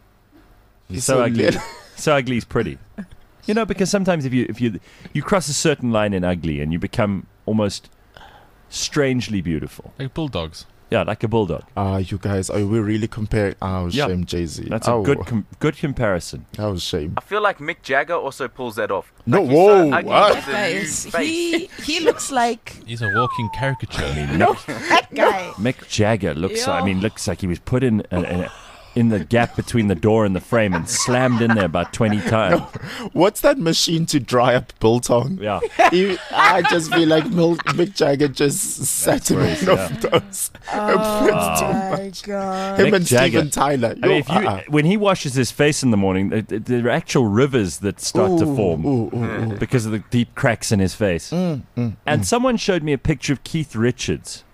He's, He's so, so ugly. leerlik. So ugly he's pretty. You know, because sometimes if you if you you cross a certain line in ugly and you become almost strangely beautiful. Like bulldogs. Yeah, like a bulldog. Ah, you guys, are we really comparing? Oh, Yeah. shame, Jay-Z. That's a oh, good com- good comparison. Oh, shame. I feel like Mick Jagger also pulls that off. No, Like, he's whoa, so ugly what? with a That new is, face. he he looks like He's a walking caricature. that guy. Mick Jagger looks. I Yeah. mean, looks like he was put in a, a, in the gap between the door and the frame and slammed in there about twenty times. What's that machine to dry up biltong? Yeah. He- I just feel like Mil- Mick Jagger just sat in That's one right, of those. Oh my god. Him Mick and Jagger. Steven Tyler. I mean, if you, uh-uh. when he washes his face in the morning, th- th- there are actual rivers that start to Ooh, form ooh, ooh, ooh. because of the deep cracks in his face. Mm, mm, And mm. someone showed me a picture of Keith Richards.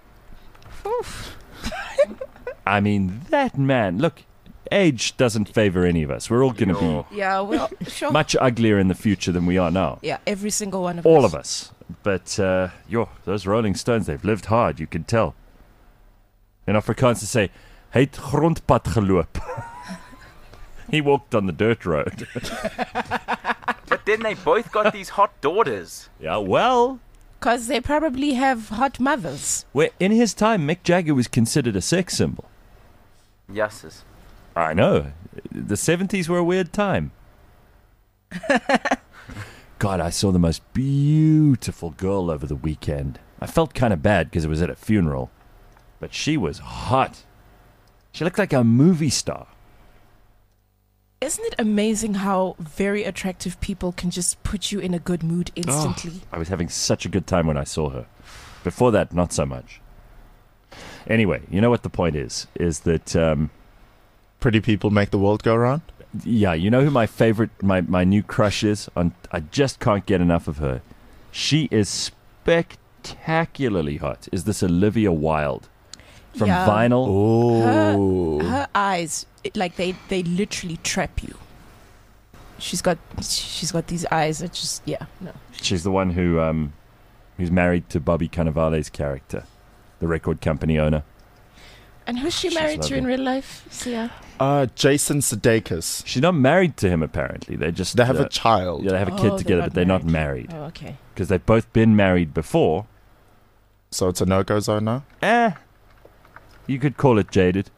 I mean, that man. Look, age doesn't favor any of us. We're all going to Yeah, well, sure. be much uglier in the future than we are now. Yeah, every single one of All us. of us. But, uh, yo, those Rolling Stones, they've lived hard, you can tell. In Afrikaans to say, hy het grondpad geloop. He walked on the dirt road. But then they both got these hot daughters. Yeah, well, Because they probably have hot mothers. where in his time, Mick Jagger was considered a sex symbol. Yeses. I know. The seventies were a weird time. God, I saw the most beautiful girl over the weekend. I felt kind of bad because it was at a funeral. But she was hot. She looked like a movie star. Isn't it amazing how very attractive people can just put you in a good mood instantly? Oh, I was having such a good time when I saw her. Before that, not so much. Anyway, you know what the point is? Is that um, pretty people make the world go round? Yeah, you know who my favorite, my, my new crush is? On, I just can't get enough of her. She is spectacularly hot. Is this Olivia Wilde from Yeah. Vinyl? Oh, Her, her eyes, it- like they, they literally trap you. She's got she's got these eyes that just yeah no. She's the one who um, who's married to Bobby Cannavale's character, the record company owner. And who's she She's married to in lovely. real life? Sia? Uh, Jason Sudeikis. She's not married to him, apparently. They just They have uh, a child. Yeah, they have a Oh, kid they're together, not but they're not married. Oh, okay. Because they've both been married before. So it's a no-go zone now? Eh, you could call it jaded.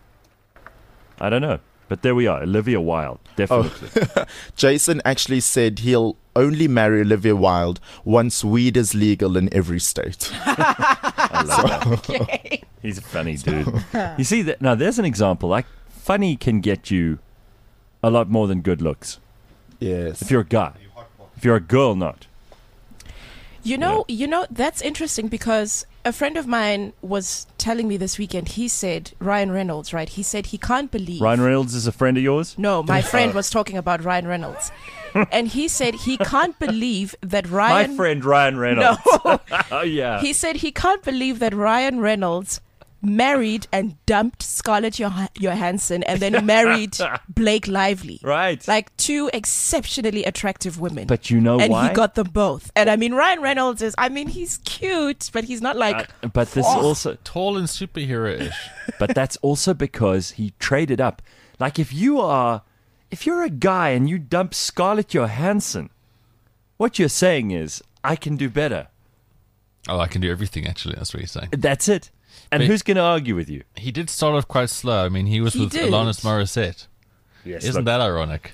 I don't know. But there we are, Olivia Wilde, definitely. Oh. Jason actually said he'll only marry Olivia Wilde once weed is legal in every state. I love that. Okay. He's a funny dude. You see, that now there's an example. Like, funny can get you a lot more than good looks. Yes. If you're a guy. If you're a girl, not. You know, you know that's interesting because a friend of mine was telling me this weekend. He said Ryan Reynolds, right? He said he can't believe Ryan Reynolds is a friend of yours? No, my friend was talking about Ryan Reynolds, and he said he can't believe that Ryan. My friend Ryan Reynolds. No. Oh, yeah. He said he can't believe that Ryan Reynolds married and dumped Scarlett Joh- Johansson and then married Blake Lively. Right. Like two exceptionally attractive women. But you know and why? he got them both. And I mean, Ryan Reynolds is, I mean, he's cute, but he's not like. Uh, but this Oh. also tall and superhero-ish. But that's also because he traded up. Like if you are, if you're a guy and you dump Scarlett Johansson, what you're saying is, I can do better. Oh, I can do everything, actually. That's what he's saying. That's it. And But who's going to argue with you? He did start off quite slow. I mean, he was He with did. Alanis Morissette. Yes, Isn't look- that ironic?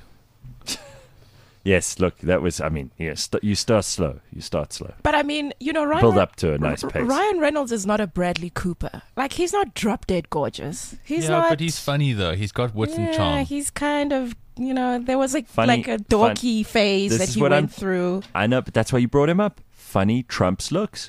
Yes, look, that was. I mean, yeah, st- you start slow. You start slow. But I mean, you know, Ryan. Build up to a nice R- pace. Ryan Reynolds is not a Bradley Cooper. Like, he's not drop dead gorgeous. He's yeah, not. but he's funny, though. He's got wit and Yeah, charm. he's kind of, you know, there was like Funny- like a dorky fun- phase This that is he what went I'm- through. I know, but that's why you brought him up. Funny trumps looks.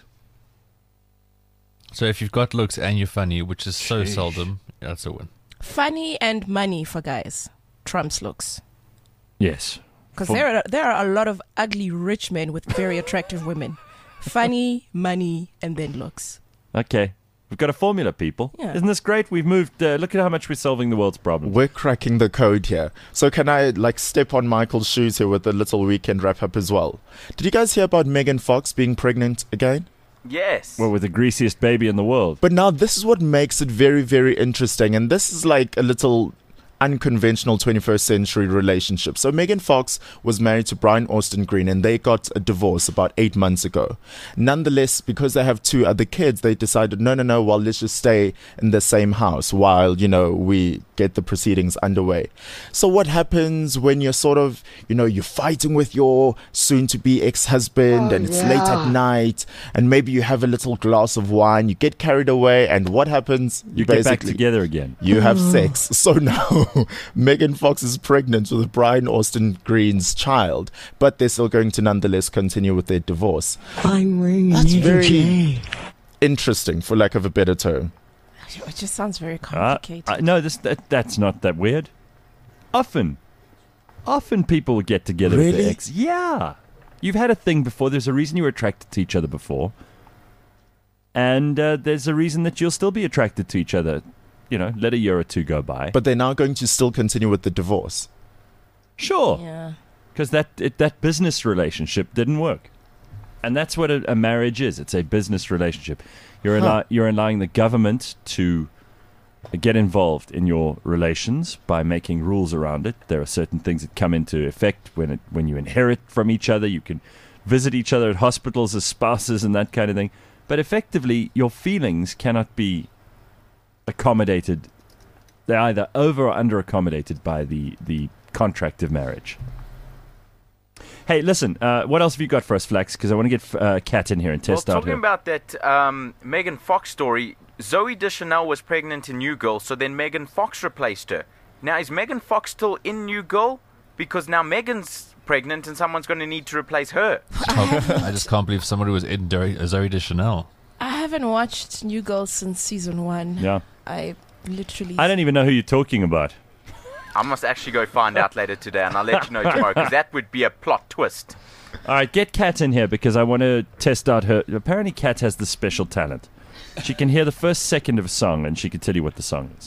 So if you've got looks and you're funny, which is so Sheesh. seldom, that's a win. Funny and money for guys. Trump's looks. Yes. Because For- there are there are a lot of ugly rich men with very attractive women. Funny, money, and then looks. Okay. We've got a formula, people. Yeah. Isn't this great? We've moved. Uh, look at how much we're solving the world's problems. We're cracking the code here. So can I like step on Michael's shoes here with a little weekend wrap up as well? Did you guys hear about Megan Fox being pregnant again? Yes. Well, with the greasiest baby in the world. But now this is what makes it very, very interesting. And this is like a little unconventional twenty-first century relationship. So Megan Fox was married to Brian Austin Green and they got a divorce about eight months ago. Nonetheless, because they have two other kids, they decided, no, no, no, well, let's just stay in the same house while, you know, we get the proceedings underway. So what happens when you're sort of, you know, you're fighting with your soon-to-be ex-husband Oh, and it's yeah. late at night and maybe you have a little glass of wine, you get carried away and what happens? You get back together again. You have sex. So now Megan Fox is pregnant with Brian Austin Green's child, but they're still going to nonetheless continue with their divorce. That's very interesting, for lack of a better term. It just sounds very Uh, complicated. uh, no, this that, that's not that weird. Often, often people get together with Really? their ex. Yeah, you've had a thing before. There's a reason you were attracted to each other before, and uh, there's a reason that you'll still be attracted to each other. You know, let a year or two go by. But they're now going to still continue with the divorce. Sure, yeah. because that it, that business relationship didn't work, and that's what a, a marriage is. It's a business relationship. You're Huh. allow- you're allowing the government to get involved in your relations by making rules around it. There are certain things that come into effect when it, when you inherit from each other. You can visit each other at hospitals as spouses and that kind of thing. But effectively, your feelings cannot be accommodated. They're either over or under accommodated by the, the contract of marriage. Hey, listen, uh, what else have you got for us, Flax? Because I want to get uh, Kat in here and Well, test out talking her. about that um, Megan Fox story, Zoe Deschanel was pregnant in New Girl, so then Megan Fox replaced her. Now, is Megan Fox still in New Girl? Because now Megan's pregnant and someone's going to need to replace her. I just can't believe somebody was in Zoe Zoe Deschanel. I haven't watched New Girl since season one. Yeah. I literally... I don't even know who you're talking about. I must actually go find out later today, and I'll let you know tomorrow, because that would be a plot twist. All right, get Kat in here because I want to test out her. Apparently, Kat has this special talent. She can hear the first second of a song, and she can tell you what the song is.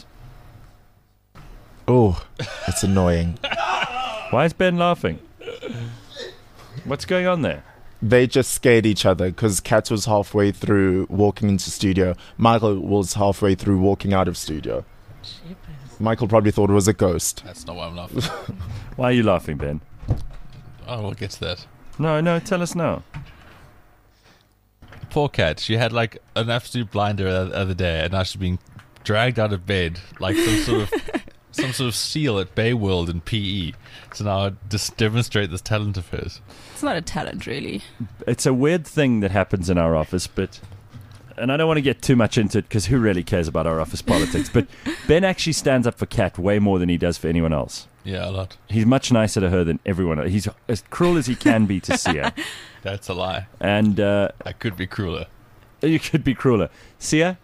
Oh, it's annoying. Why is Ben laughing? What's going on there? They just scared each other because Kat was halfway through walking into studio. Michael was halfway through walking out of studio. Michael probably thought it was a ghost. That's not why I'm laughing. Why are you laughing, Ben? Oh, we'll get to that. No, no, tell us now. Poor Kat. She had like an absolute blinder the other day, and now she's being dragged out of bed like some sort of some sort of seal at Bay World in P E. So now just demonstrate this talent of hers. It's not a talent, really. It's a weird thing that happens in our office, but... And I don't want to get too much into it because who really cares about our office politics? But Ben actually stands up for Kat way more than he does for anyone else. Yeah, a lot. He's much nicer to her than everyone else. He's as cruel as he can be to Sia. That's a lie. And uh, I could be crueler. You could be crueler. Sia?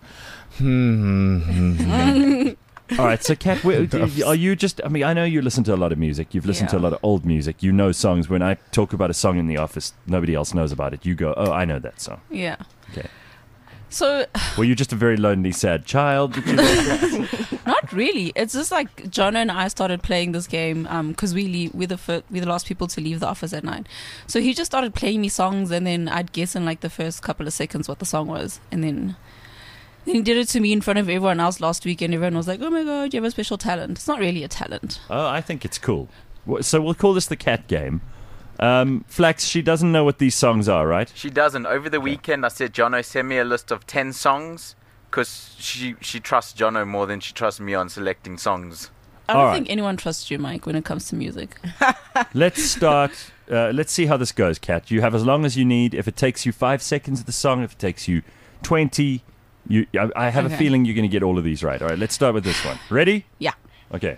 Hmm. All right, so Kat, are you just... I mean, I know you listen to a lot of music. You've listened Yeah. to a lot of old music. You know songs. When I talk about a song in the office, nobody else knows about it. You go, oh, I know that song. Yeah. Okay. So, Were you just a very lonely, sad child? Did you not really. It's just like Jonah and I started playing this game because we leave, we're the fir- we're the last people to leave the office at nine. So he just started playing me songs, and then I'd guess in like the first couple of seconds what the song was, and then then he did it to me in front of everyone else last week, and everyone was like, "Oh my god, you have a special talent." It's not really a talent. Oh, I think it's cool. Wh- So we'll call this the Cat game. Um, Flax, she doesn't know what these songs are, right? She doesn't. Over the weekend, I said, Jono, send me a list of ten songs, because she, she trusts Jono more than she trusts me on selecting songs. I don't All think anyone trusts you, Mike, when it comes to music. Let's start. Uh, let's see how this goes, Kat. You have as long as you need. If it takes you five seconds of the song, if it takes you twenty, you. I, I have Okay. a feeling you're going to get all of these right. All right, let's start with this one. Ready? Yeah. Okay.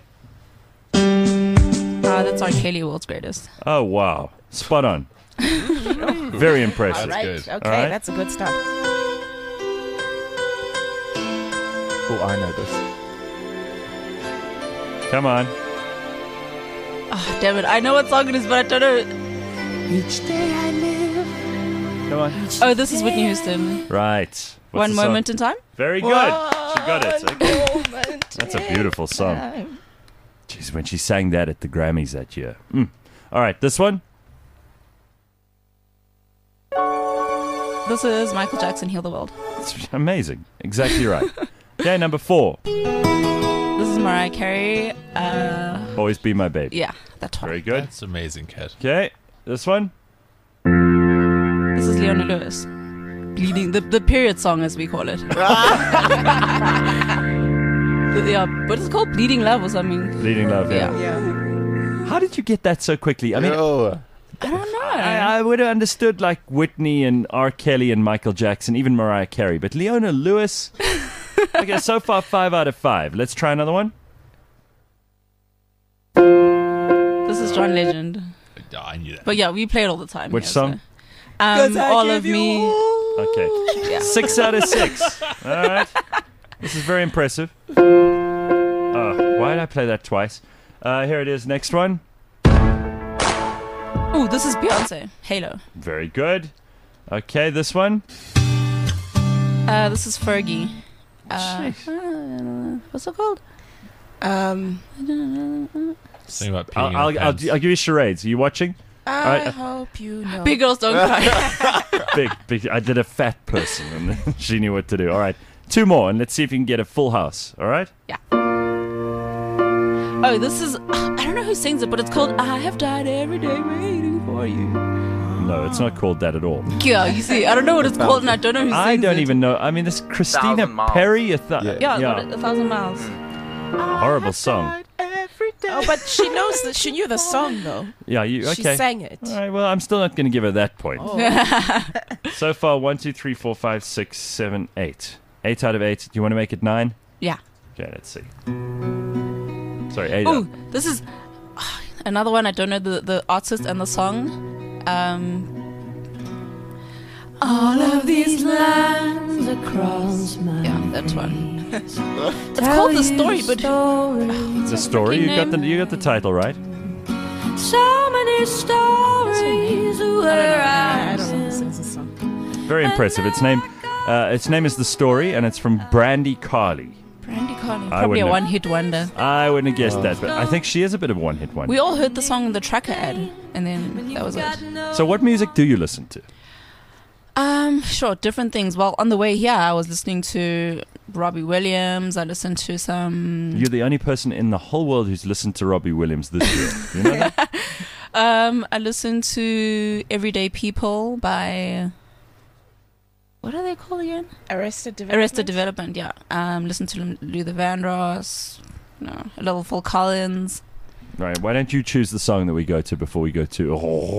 Uh, that's R. Kelly, World's Greatest. Oh, wow. Spot on. Very impressive. All right. good. Okay, All right. that's a good start. Oh, I know this. Come on. Oh, damn it. I know what song it is, but I don't know. Each day I live. Come on. Oh, this is Whitney Houston. Right. What's One the song? Moment in Time. Very good. She got it. Okay. Moment That's a beautiful song. time. Jeez, when she sang that at the Grammys that year. Mm. All right, this one. This is Michael Jackson, Heal the World. It's amazing. Exactly right. Okay, number four. This is Mariah Carey. Uh, Always Be My Baby. yeah, that one. Very good. That's amazing, Kat. Okay, this one. This is Leona Lewis. Bleeding, the, the period song, as we call it. Yeah, what is it called? Bleeding Love or something? Leading Love, yeah. Yeah. How did you get that so quickly? I mean, Oh, I don't know. I, I would have understood like Whitney and R. Kelly and Michael Jackson, even Mariah Carey, but Leona Lewis. Okay, so far five out of five. Let's try another one. This is John Legend. Oh, I knew that. But yeah, we play it all the time. Which here, song? So. Um, all of me. Okay, Yeah. six out of six. All right, this is very impressive. Oh, why did I play that twice? Uh, here it is. Next one. Ooh, this is Beyonce. Halo. Very good. Okay, this one. Uh, this is Fergie. Uh, uh, what's it called? Um, Something about I'll, peeing I'll, in I'll, pants. I'll give you charades. Are you watching? I All right. hope you know. Big Girls Don't Cry. Big, big. I did a fat person, and then she knew what to do. All right, two more, and let's see if you can get a full house. All right. Yeah. Oh, this is, I don't know who sings it, but it's called I Have Died Every Day Waiting For You. No, it's not called that at all. Yeah, you see, I don't know what it's called, and I don't know who sings I don't it. even know. I mean, this Christina Thousand Miles. Perry. A th- Yeah. Yeah, yeah. A Thousand Miles. horrible song. Oh, but she knows that she knew the song though. Yeah, you She okay? sang it. All right. Well, I'm still not going to give her that point. Oh. So far, one, two, three, four, five, six, seven, eight. Eight out of eight. Do you want to make it nine? Yeah. Okay, let's see. Sorry, Ada. Oh, this is another one. I don't know the, the artist and the song. Um, All of these lands across my Yeah, that one. It's called The Story, but The Story. You got the you got the title right. so many stories where I don't know. This is a song. Very impressive. Its name, uh, its name is The Story, and it's from Brandy Carly. Brandy Carly, I probably a wouldn't have- one-hit wonder. I wouldn't have guessed that, but I think she is a bit of a one-hit wonder. We all heard the song in the tracker ad, and then that was it. So, what music do you listen to? Um, sure, different things. Well, on the way here, I was listening to Robbie Williams. I listened to some. You're the only person in the whole world who's listened to Robbie Williams this year. You know that? um, I listened to Everyday People by. What are they called again? Arrested Development. Arrested Development. Yeah. Um, listened to Luther Vandross. No, a little Phil Collins. Right. Why don't you choose the song that we go to before we go to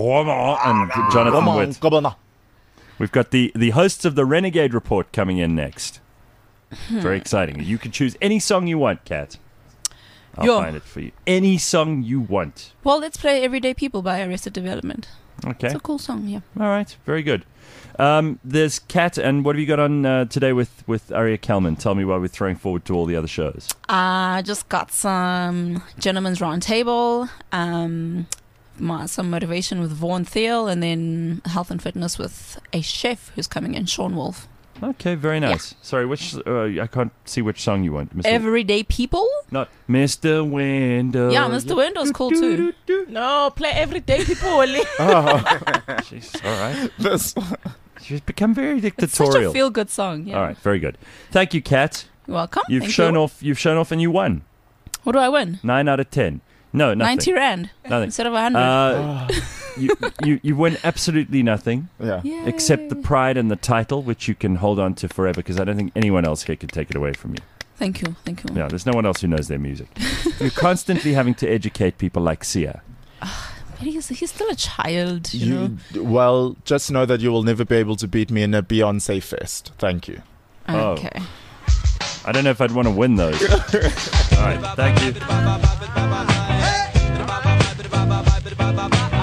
and Jonathan Witt? We've got the, the hosts of the Renegade Report coming in next. Very exciting. You can choose any song you want, Kat. I'll Yo. find it for you. Any song you want. Well, let's play Everyday People by Arrested Development. Okay. It's a cool song, yeah. All right. Very good. Um, there's Kat, and what have you got on uh, today with, with Aria Kelman? Tell me why we're throwing forward to all the other shows. I just got some Gentleman's Round Table, um, my, some motivation with Vaughan Thiel, and then health and fitness with a chef who's coming in, Sean Wolf. Okay, very nice. Sorry, which uh, I can't see which song you want. Mister Everyday People? Not Mister Windows. Yeah, Mister Window's cool too. No, play Everyday People only. Oh, jeez. All right. This. She's become very It's dictatorial. such a feel-good song. Yeah. All right, very good. Thank you, Kat. You're welcome. You've Thank shown you. off. You've shown off, and you won. What do I win? Nine out of ten. No, nothing. ninety rand Nothing. instead of one hundred. Uh, you, you you win absolutely nothing. Yeah. Yay. Except the pride and the title, which you can hold on to forever, because I don't think anyone else here can take it away from you. Thank you. Thank you. Yeah, there's no one else who knows their music. You're constantly having to educate people like Sia. But he's, he's still a child, you, know. You, well, just know that you will never be able to beat me in a Beyonce fest. Thank you. Okay. Oh. I don't know if I'd want to win those. All right, thank you.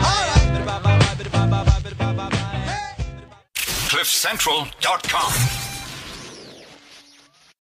cliff central dot com